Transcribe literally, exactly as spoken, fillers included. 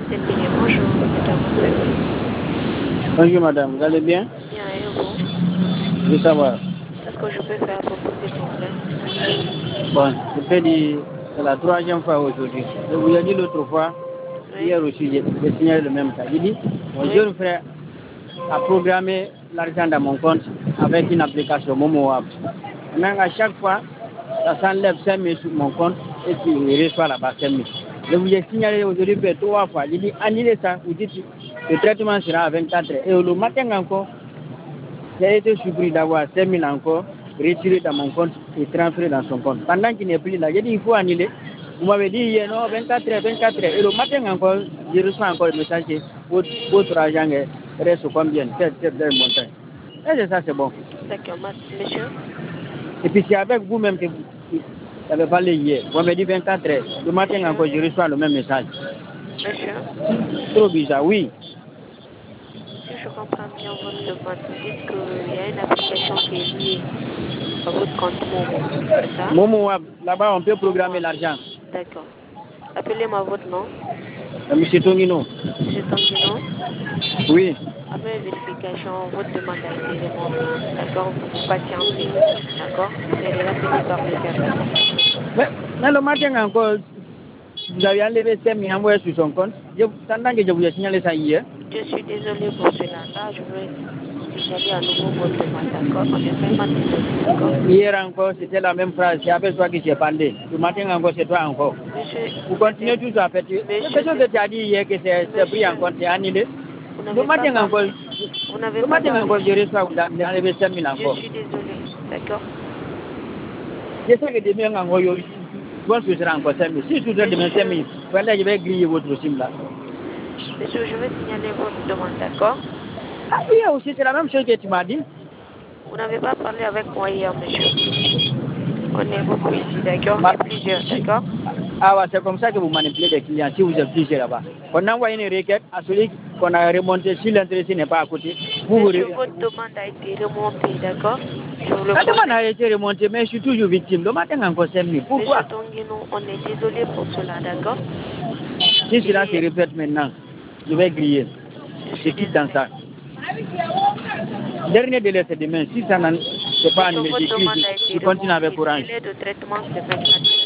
Téléphone, bonjour, c'est à votre service. Bonjour madame, vous allez bien? Bien, et vous? Je veux savoir. Qu'est-ce que je peux faire pour vous, s'il vous plaît? Bon, je peux dire, c'est la troisième fois aujourd'hui. Je vous l'ai dit l'autre fois, Oui. hier aussi, j'ai j'ai signalé le même cas. J'ai dit, mon Oui. jeune frère a programmé l'argent dans mon compte avec une application MomoApp. Maintenant, à chaque fois, ça s'enlève cinq mille sur mon compte et puis il reçoit là-bas cinq mille. Je vous ai signalé aujourd'hui fait trois fois. J'ai dit, annulez ça, vous dites, le traitement sera à vingt-quatre heures. Et le matin encore, j'ai été surpris d'avoir cinq mille encore retirés dans mon compte et transférés dans son compte. Pendant qu'il n'est plus là, j'ai dit il faut annuler. Vous m'avez dit hier, non, vingt-quatre heures, vingt-quatre heures. Et le matin encore, je reçois encore le message que votre, votre argent reste combien, tel, tel, tel montant. Et ça, c'est bon. D'accord, monsieur. Et puis c'est avec vous-même que vous avez parlé hier. Vous m'avez dit vingt-quatre heures. Le matin Monsieur. encore, je reçois le même message. Monsieur. Trop bizarre, oui. Si je comprends bien votre demande, vous dites qu'il y a une application qui est liée à votre compte Momo, c'est ça? Momo, là-bas, on peut programmer l'argent. D'accord. Appelez-moi votre nom. Monsieur Tongino. Monsieur Tongino. Oui. Après vérification, votre demande a été remontée. D'accord? Vous patientez. D'accord? Vous serez rappelé par le service. Mais, mais le matin encore, vous avez enlevé cinq mille envoyés sur son compte. Je, pendant que je vous ai signalé ça hier. Je suis désolé pour cela. Là, je vais signaler à nouveau votre demande. D'accord? On est vraiment désolé. D'accord? Hier encore, c'était la même phrase. C'est avec toi que j'ai parlé. Le matin encore, c'est toi encore. Monsieur, vous continuez toujours à faire. C'est ce que tu as dit hier que c'est pris en compte, c'est annulé. Le matin encore, le matin encore, je reçois, vous avez enlevé cinq mille encore. Je suis désolé. D'accord? Je sais que demain encore, bon, ce sera encore cinq mille. Si tu dois demain cinq mille, voilà, je vais griller votre sim là. Monsieur, je vais signaler votre demande, d'accord? Ah oui, aussi, c'est la même chose que tu m'as dit. Vous n'avez pas parlé avec moi hier, monsieur. On est beaucoup ici, d'accord? On est plusieurs, d'accord? Ah ouais, c'est comme ça que vous manipulez les clients, si vous êtes plusieurs là-bas. On envoie une requête à celui qu'on a remonté, si l'intéressé n'est pas à côté. Vous Monsieur, vous... votre demande a été remontée, d'accord? La demande a été remontée, mais je suis toujours victime. Le matin encore cinq mille. Pourquoi? Monsieur Tongino, on est désolé pour cela, d'accord? Si cela se répète maintenant, je vais griller. Je quitte dans ça. Dernier délai, c'est demain. Si ça n'est pas annulé, je continue avec courage. Le délai de traitement, c'est vingt-quatre heures.